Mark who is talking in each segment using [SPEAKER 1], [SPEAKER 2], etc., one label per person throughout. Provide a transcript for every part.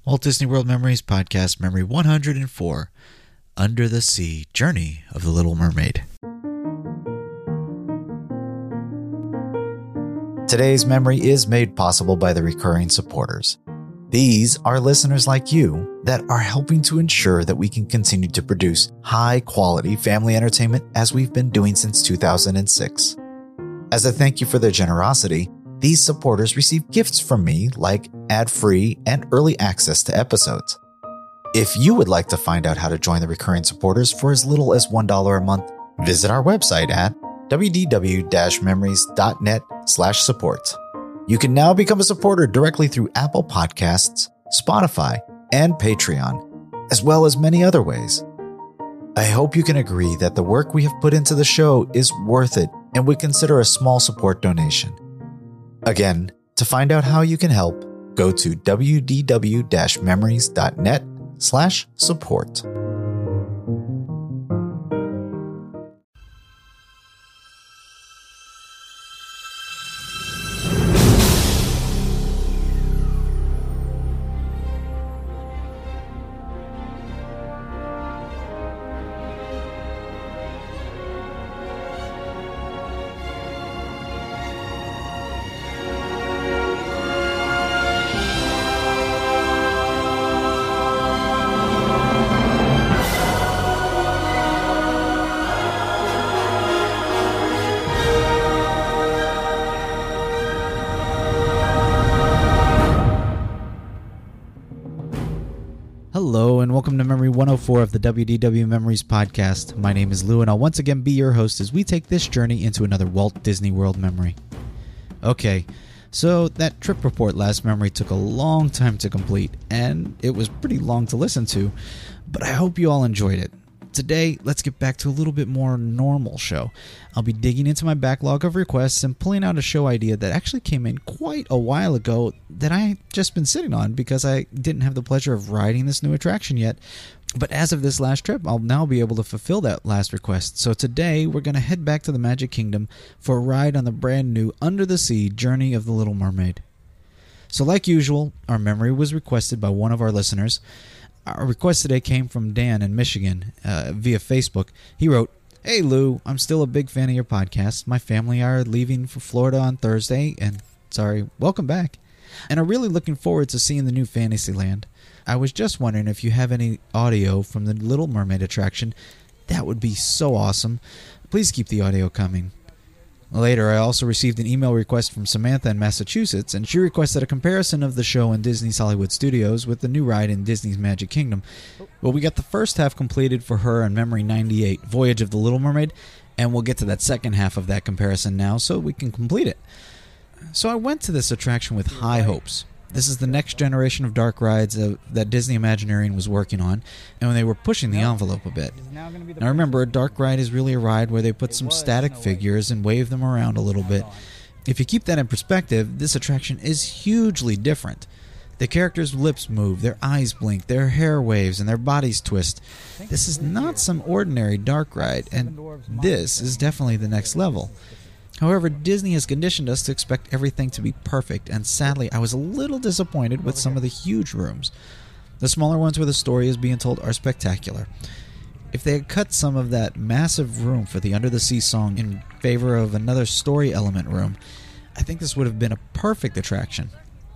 [SPEAKER 1] Walt Disney World Memories Podcast, Memory 104, Under the Sea, Journey of the Little Mermaid. Today's memory is made possible by the recurring supporters. These are listeners like you that are helping to ensure that we can continue to produce high-quality family entertainment as we've been doing since 2006. As a thank you for their generosity, these supporters receive gifts from me like ad-free and early access to episodes. If you would like to find out how to join the recurring supporters for as little as $1 a month, visit our website at wdw-memories.net/support. You can now become a supporter directly through Apple Podcasts, Spotify, and Patreon, as well as many other ways. I hope you can agree that the work we have put into the show is worth it and would consider a small support donation. Again, to find out how you can help, go to wdw-memories.net/support. Hello and welcome to Memory 104 of the WDW Memories Podcast. My name is Lou and I'll once again be your host as we take this journey into another Walt Disney World memory. Okay, so that trip report last memory took a long time to complete and it was pretty long to listen to, but I hope you all enjoyed it. Today, let's get back to a little bit more normal show. I'll be digging into my backlog of requests and pulling out a show idea that actually came in quite a while ago that I've just been sitting on because I didn't have the pleasure of riding this new attraction yet. But as of this last trip, I'll now be able to fulfill that last request. So today, we're going to head back to the Magic Kingdom for a ride on the brand new Under the Sea Journey of the Little Mermaid. So like usual, our memory was requested by one of our listeners. Our request today came from Dan in Michigan via Facebook. He wrote, "Hey Lou, I'm still a big fan of your podcast. My family are leaving for Florida on Thursday, and welcome back. And are really looking forward to seeing the new Fantasyland. I was just wondering if you have any audio from the Little Mermaid attraction. That would be so awesome. Please keep the audio coming." Later, I also received an email request from Samantha in Massachusetts, and she requested a comparison of the show in Disney's Hollywood Studios with the new ride in Disney's Magic Kingdom. Well, we got the first half completed for her on Memory 98, Voyage of the Little Mermaid, and we'll get to that second half of that comparison now so we can complete it. So I went to this attraction with high hopes. This is the next generation of dark rides that Disney Imagineering was working on, and when they were pushing the envelope a bit. Now remember, a dark ride is really a ride where they put some static figures and wave them around a little bit. If you keep that in perspective, this attraction is hugely different. The characters' lips move, their eyes blink, their hair waves, and their bodies twist. This is not some ordinary dark ride, and this is definitely the next level. However, Disney has conditioned us to expect everything to be perfect, and sadly, I was a little disappointed with some of the huge rooms. The smaller ones where the story is being told are spectacular. If they had cut some of that massive room for the Under the Sea song in favor of another story element room, I think this would have been a perfect attraction.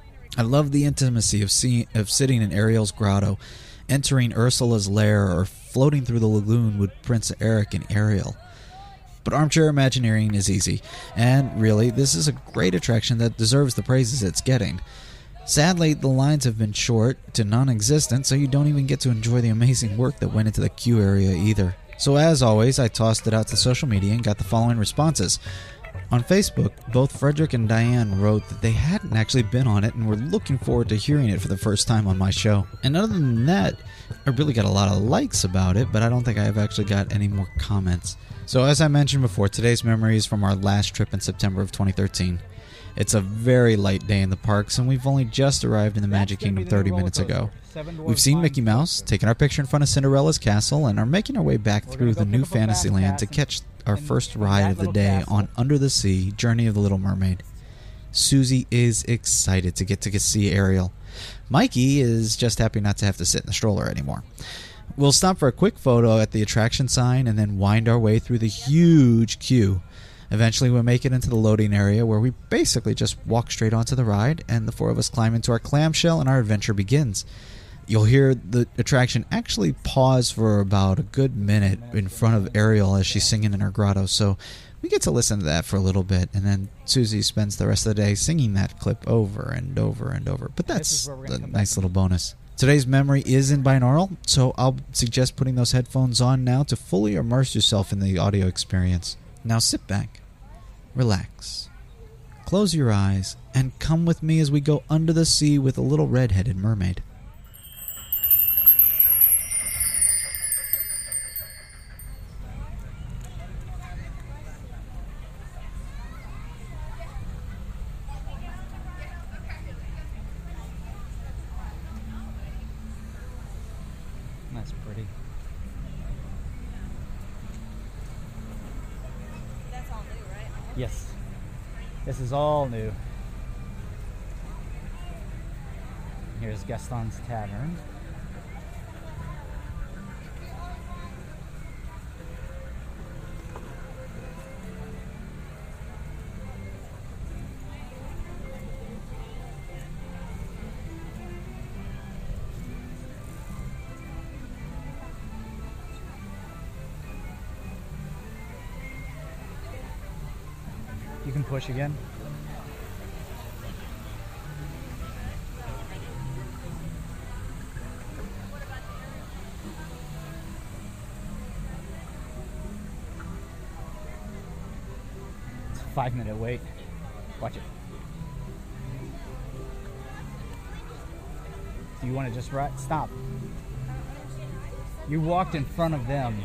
[SPEAKER 1] I love the intimacy of sitting in Ariel's grotto, entering Ursula's lair, or floating through the lagoon with Prince Eric and Ariel. But Armchair Imagineering is easy, and really, this is a great attraction that deserves the praises it's getting. Sadly, the lines have been short to non-existent, so you don't even get to enjoy the amazing work that went into the queue area either. So as always, I tossed it out to social media and got the following responses. On Facebook, both Frederick and Diane wrote that they hadn't actually been on it and were looking forward to hearing it for the first time on my show. And other than that, I really got a lot of likes about it, but I don't think I've actually got any more comments. So as I mentioned before, today's memory is from our last trip in September of 2013. It's a very light day in the parks, and we've only just arrived in the Magic Kingdom 30 minutes ago. We've seen Mickey Mouse, taken our picture in front of Cinderella's castle, and are making our way back through the new Fantasyland to catch our first ride of the day on Under the Sea, Journey of the Little Mermaid. Susie is excited to get see Ariel. Mikey is just happy not to have to sit in the stroller anymore. We'll stop for a quick photo at the attraction sign and then wind our way through the huge queue. Eventually we'll make it into the loading area where we basically just walk straight onto the ride and the four of us climb into our clamshell and our adventure begins. You'll hear the attraction actually pause for about a good minute in front of Ariel as she's singing in her grotto, so we get to listen to that for a little bit, and then Susie spends the rest of the day singing that clip over and over and over. But that's a nice little bonus. Today's memory is in binaural, so I'll suggest putting those headphones on now to fully immerse yourself in the audio experience. Now sit back, relax, close your eyes, and come with me as we go under the sea with a little red-headed mermaid.
[SPEAKER 2] That's pretty.
[SPEAKER 3] That's all new, right?
[SPEAKER 2] Yes. This is all new. Here's Gaston's Tavern. You can push again. It's a 5-minute wait. Watch it. Do you want to just ride? Stop. You walked in front of them.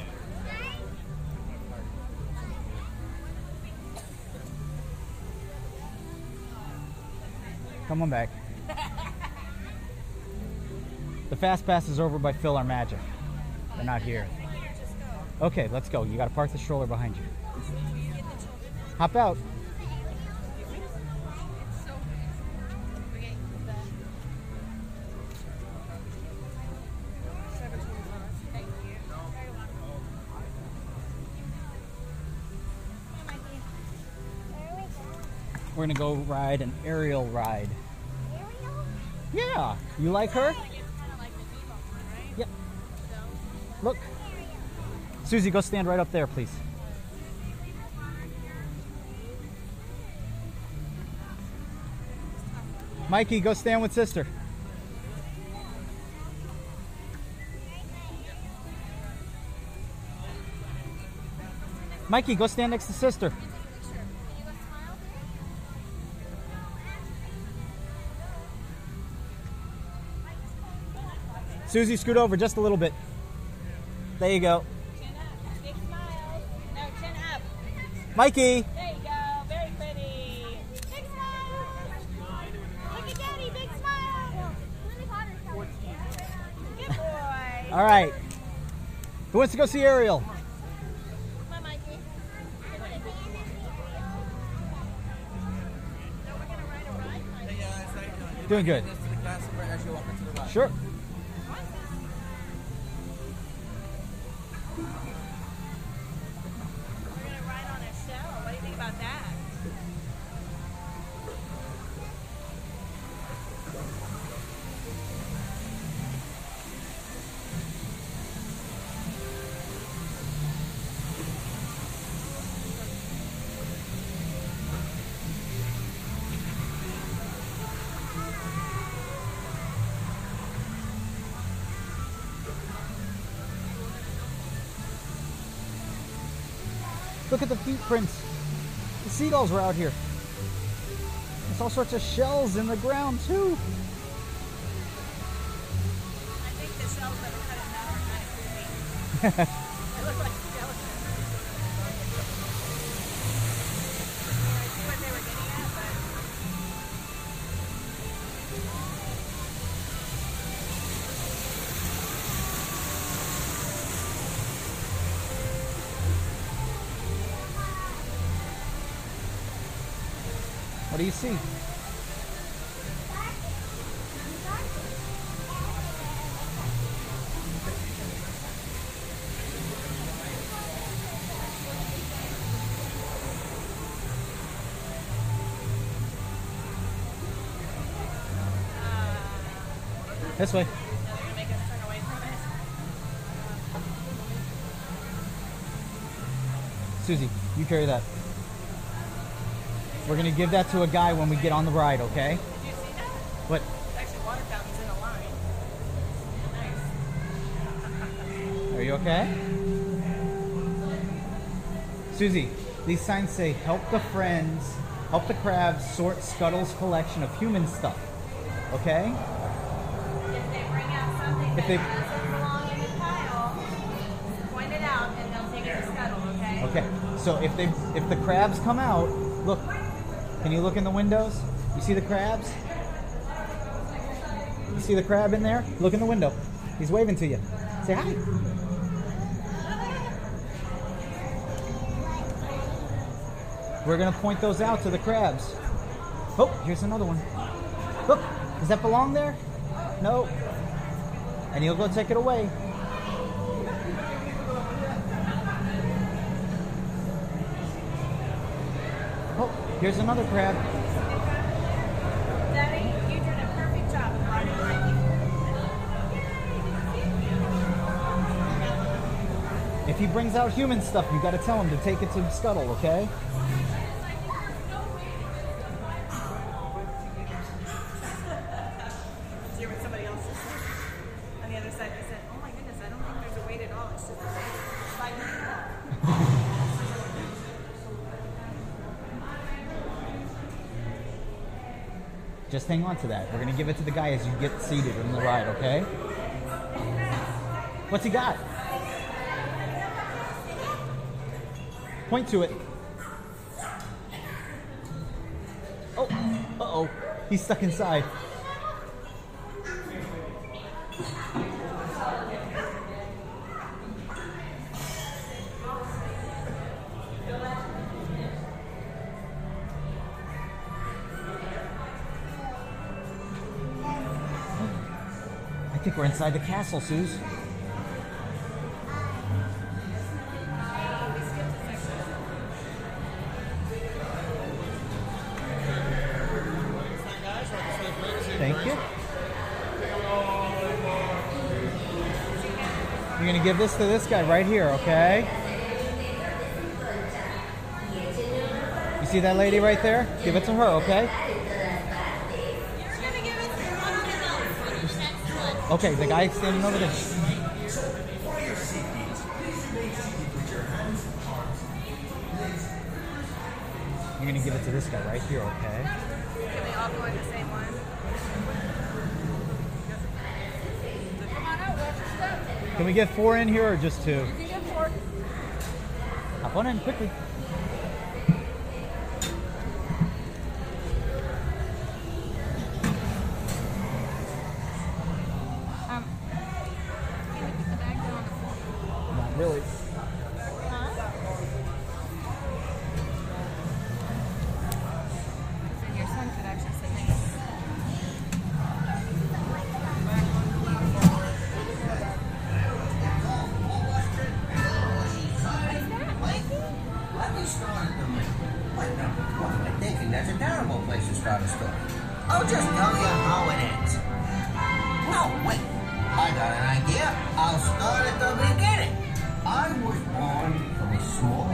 [SPEAKER 2] Come on back. The Fast Pass is over by Phil or Magic. They're not here. Okay, let's go. You gotta park the stroller behind you. Hop out. We're gonna go ride an aerial ride.
[SPEAKER 3] Ariel?
[SPEAKER 2] Yeah, you like her?
[SPEAKER 3] It's kind of like the Viva one, right?
[SPEAKER 2] Yep. Look. Susie, go stand right up there, please. Mikey, go stand with sister. Mikey, go stand next to sister. Susie, scoot over just a little bit. There you go.
[SPEAKER 3] Chin up. Big smiles. No, chin up.
[SPEAKER 2] Mikey!
[SPEAKER 3] There you go. Very pretty. Big smile. Look at Daddy. Big smile. Good boy.
[SPEAKER 2] All right. Who wants to go see Ariel?
[SPEAKER 3] Come on, Mikey. So we're going to ride a ride, Mikey.
[SPEAKER 2] Doing good. Sure.
[SPEAKER 3] We're going to ride on a shell. What do you think about that?
[SPEAKER 2] Look at the feet prints. The seagulls were out here. There's all sorts of shells in the ground too.
[SPEAKER 3] I think the shells that are cut in half are kind of creepy. They look like skeletons. I see what they were getting at, but
[SPEAKER 2] What do you see? This way.
[SPEAKER 3] They're gonna make us turn away from it.
[SPEAKER 2] Susie, you carry that. We're gonna give that to a guy when we get on the ride, okay?
[SPEAKER 3] Did you see that?
[SPEAKER 2] What?
[SPEAKER 3] There's actually water fountains in the line. Nice.
[SPEAKER 2] Are you okay? Susie, these signs say, help the friends, help the crabs sort Scuttle's collection of human stuff. Okay?
[SPEAKER 3] If they bring out something
[SPEAKER 2] If they-
[SPEAKER 3] that doesn't belong in the pile, point it out and they'll take it to Scuttle, okay?
[SPEAKER 2] Okay. So if the crabs come out, look. Can you look in the windows? You see the crabs? You see the crab in there? Look in the window. He's waving to you. Say hi. We're gonna point those out to the crabs. Oh, here's another one. Look, does that belong there? No. And he'll go take it away. Oh, here's another crab.
[SPEAKER 3] Daddy, you did a perfect job of running right here.
[SPEAKER 2] If he brings out human stuff, you gotta tell him to take it to Scuttle, okay?
[SPEAKER 3] Did you hear what somebody else just said? On the other side, they said, oh my goodness, I don't think there's a wait at all. It's just a 5-minute walk.
[SPEAKER 2] Just hang on to that. We're gonna give it to the guy as you get seated in the ride, okay? What's he got? Point to it. Oh, uh-oh. He's stuck inside. I think we're inside the castle, Suze. Thank you. You're gonna give this to this guy right here, okay? You see that lady right there? Give it to her, okay? Okay, the guy standing over there. You're gonna give it to this guy right here, okay?
[SPEAKER 3] Can we all go in the same one? Come on out, watch your step.
[SPEAKER 2] Can we get 4 in here or just 2?
[SPEAKER 3] You can get 4.
[SPEAKER 2] Hop on in quickly.
[SPEAKER 3] Can we put the bag down on the floor?
[SPEAKER 2] Not really.
[SPEAKER 3] Then your son could actually sit next.
[SPEAKER 4] Let me start at the middle. Wait, no, what am I thinking? That's a terrible place to start a story. I'll just tell you how it ends. No, wait. I got an idea. I'll start at the beginning. I was born from a small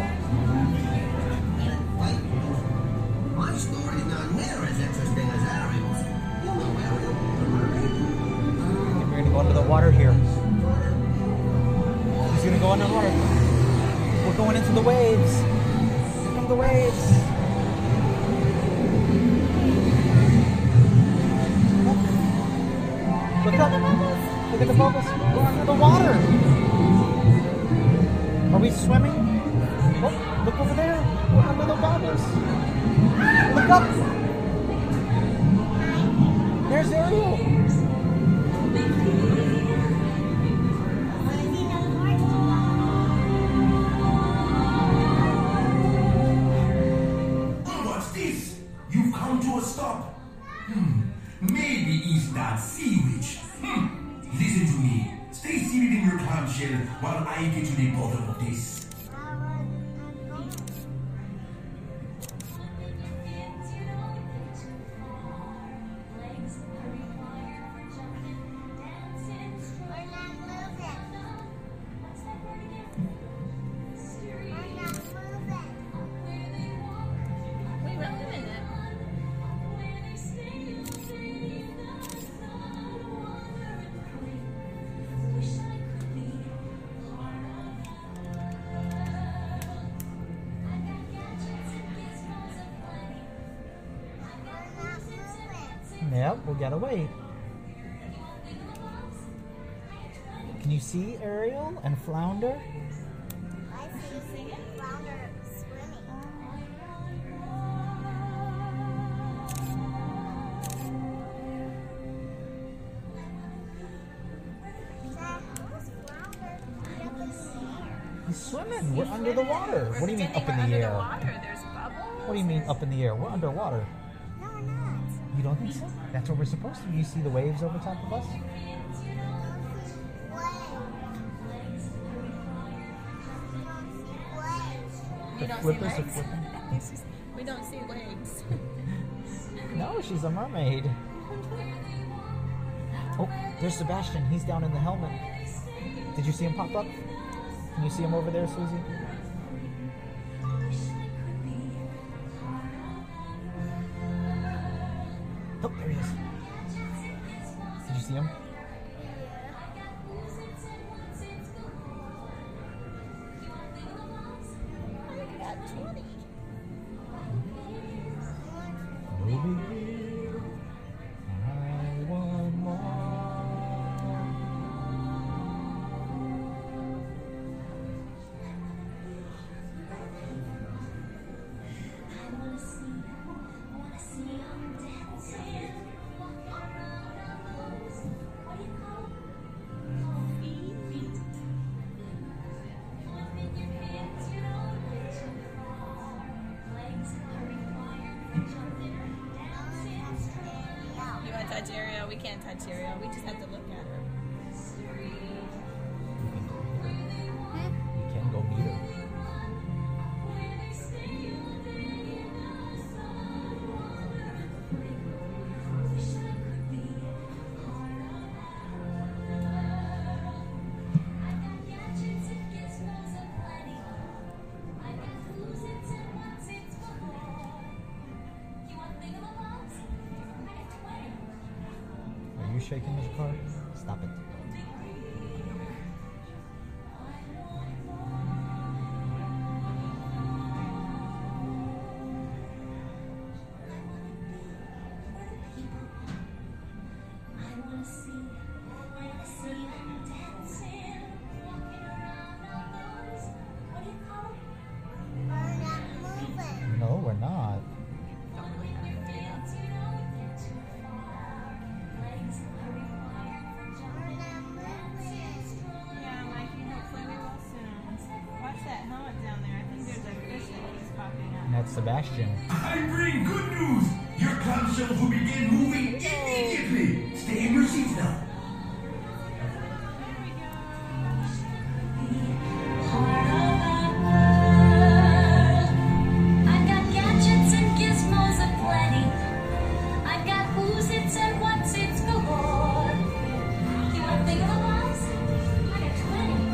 [SPEAKER 4] wait. My story's not near as interesting as Ariel's. You know Ariel, the mermaid?
[SPEAKER 2] We're gonna go under the water here. He's gonna go under the water. We're going into the waves. Here come the waves. Look up. Look at the bubbles. We're under the water. Are we swimming? Oh, look over there. We're under the bubbles. Look up. There's Ariel.
[SPEAKER 5] What's this? You've come to a stop. Maybe it's that sea witch. Listen to me. Stay seated in your clamshell while I get to the bottom of this.
[SPEAKER 2] Yep, we gotta wait. Can you see Ariel and Flounder?
[SPEAKER 3] I see flounder swimming. Dad, who's flounder up in the air?
[SPEAKER 2] He's swimming. We're under the water. What do you mean up in the air?
[SPEAKER 3] There's bubbles.
[SPEAKER 2] What do you mean up in the air? We're underwater.
[SPEAKER 3] No, we're not.
[SPEAKER 2] You don't think so? That's where we're supposed to be. You see the waves over top of us?
[SPEAKER 3] We
[SPEAKER 2] The
[SPEAKER 3] don't
[SPEAKER 2] flippers
[SPEAKER 3] see
[SPEAKER 2] are
[SPEAKER 3] legs.
[SPEAKER 2] flipping.
[SPEAKER 3] We don't see legs.
[SPEAKER 2] No, she's a mermaid. Oh, there's Sebastian. He's down in the helmet. Did you see him pop up? Can you see him over there, Susie? Oh, there he is. Did you see him? Movie. I want more.
[SPEAKER 3] You want to touch Ariel? We can't touch Ariel. We just have to look at her.
[SPEAKER 2] You can go meet her. Are you shaking his car? Stop it. No, we're not.
[SPEAKER 3] Yeah, Mikey, hopefully we will soon. Watch that helmet down there. I think there's a fish that keeps popping up.
[SPEAKER 2] And that's Sebastian.
[SPEAKER 5] I bring good news. Your clamshells will begin moving immediately. Stay in your seats now.
[SPEAKER 3] There we go.
[SPEAKER 6] I've got gadgets and gizmos aplenty. I've got who's its and what's its galore. You want to think of a boss? I got 20.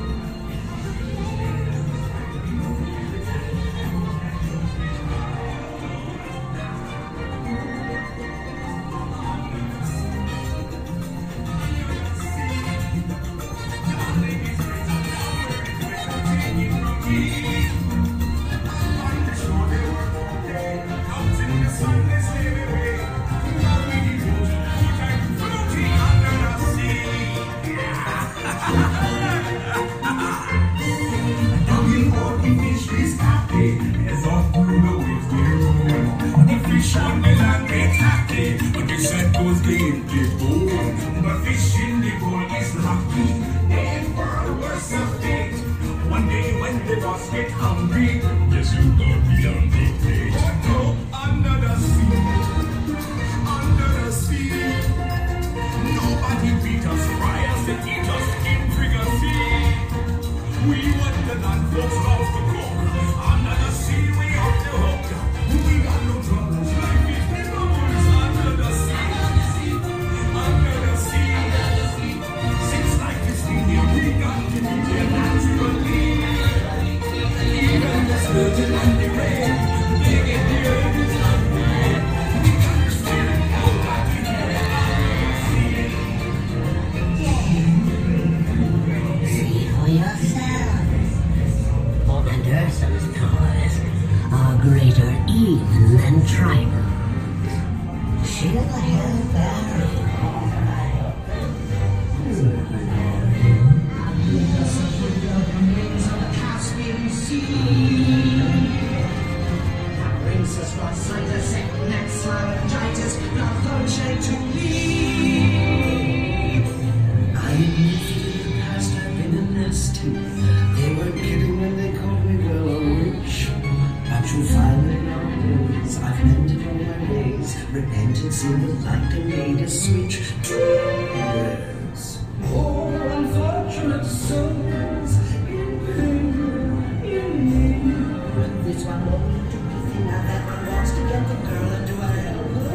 [SPEAKER 5] But fish in the pool is lucky. Never worse of fate. One day when the boss get hungry, yes, you got me on the plate. Go under the sea, under the sea. Nobody beat us, fry us, and eat us in fricassee. We want the non-folks love to cook. Under the sea, we off the hook. We got no troubles, life is the bubbles. Under the sea, under the sea. Since life is singing, we got to be there naturally. Even the sturgeon and the rain, dig in the earth is not bad. We understand how God can
[SPEAKER 7] See for yourself. Anderson's powers are greater even than Trigon's. she got the hair fairy. Princess Rosalia, next laryngitis, not Dolce to me. I lived in the past, I've been in this too. They weren't kidding when they called me girl or witch. But you'll find that nowadays I've mended all my ways. Repentance in the light and made a switch. Yes. Oh, unfortunate souls in pain, in need. This one only took the thing now that one wants to get the girl into a hell.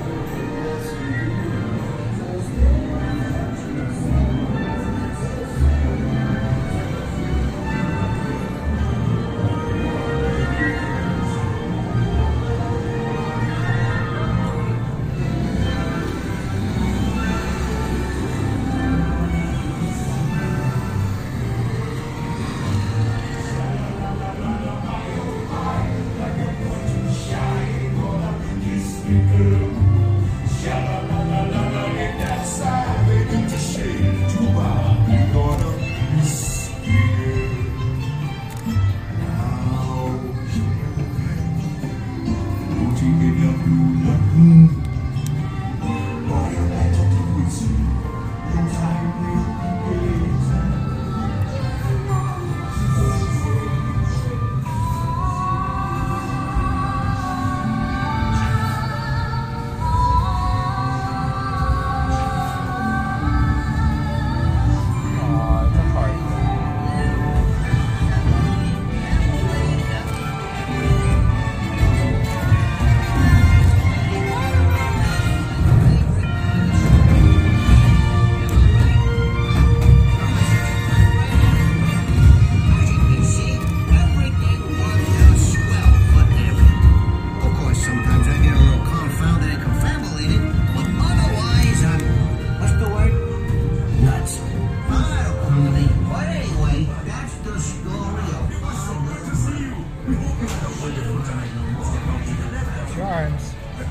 [SPEAKER 2] Charms.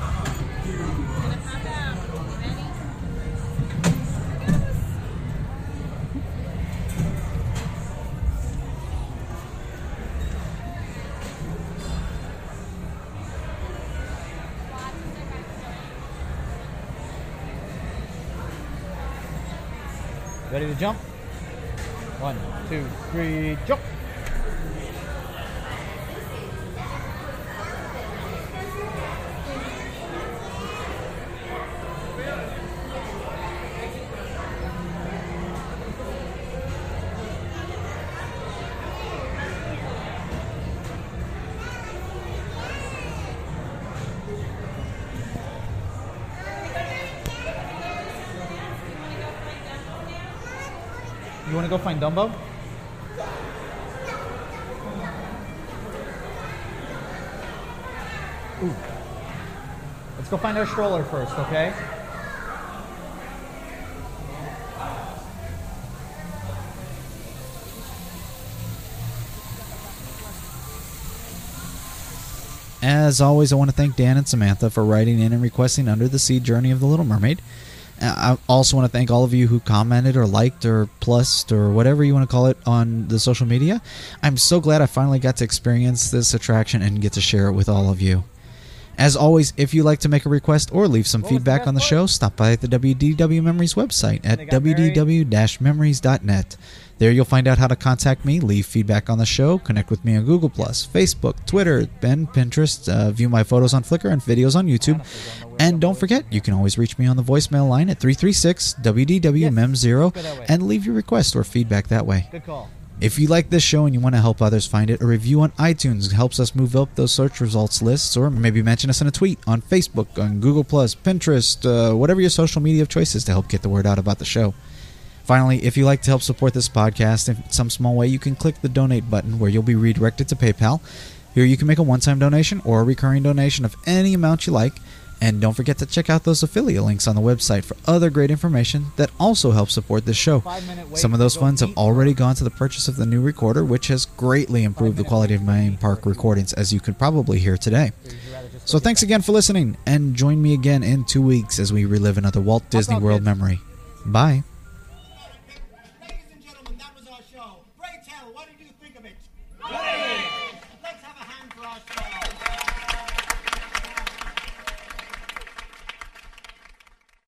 [SPEAKER 2] Ready to jump? 1, 2, 3, jump! You want to go find Dumbo? Ooh. Let's go find our stroller first, okay?
[SPEAKER 1] As always, I want to thank Dan and Samantha for writing in and requesting Under the Sea Journey of the Little Mermaid. I also want to thank all of you who commented or liked or plussed or whatever you want to call it on the social media. I'm so glad I finally got to experience this attraction and get to share it with all of you. As always, if you'd like to make a request or leave some feedback on the show, stop by at the WDW Memories website at wdw-memories.net. There you'll find out how to contact me, leave feedback on the show, connect with me on Google+, Facebook, Twitter, and Pinterest, view my photos on Flickr and videos on YouTube. And don't forget, you can always reach me on the voicemail line at 336-WDW-MEM0 and leave your request or feedback that way.
[SPEAKER 2] Good call.
[SPEAKER 1] If you like this show and you want to help others find it, a review on iTunes helps us move up those search results lists, or maybe mention us in a tweet on Facebook, on Google+, Pinterest, whatever your social media of choice is to help get the word out about the show. Finally, if you'd like to help support this podcast in some small way, you can click the donate button where you'll be redirected to PayPal. Here you can make a one-time donation or a recurring donation of any amount you like. And don't forget to check out those affiliate links on the website for other great information that also helps support this show. Some of those funds have already gone to the purchase of the new recorder, which has greatly improved the quality of my in-park recordings, as you could probably hear today. So thanks again for listening, and join me again in 2 weeks as we relive another Walt Disney World memory. Bye.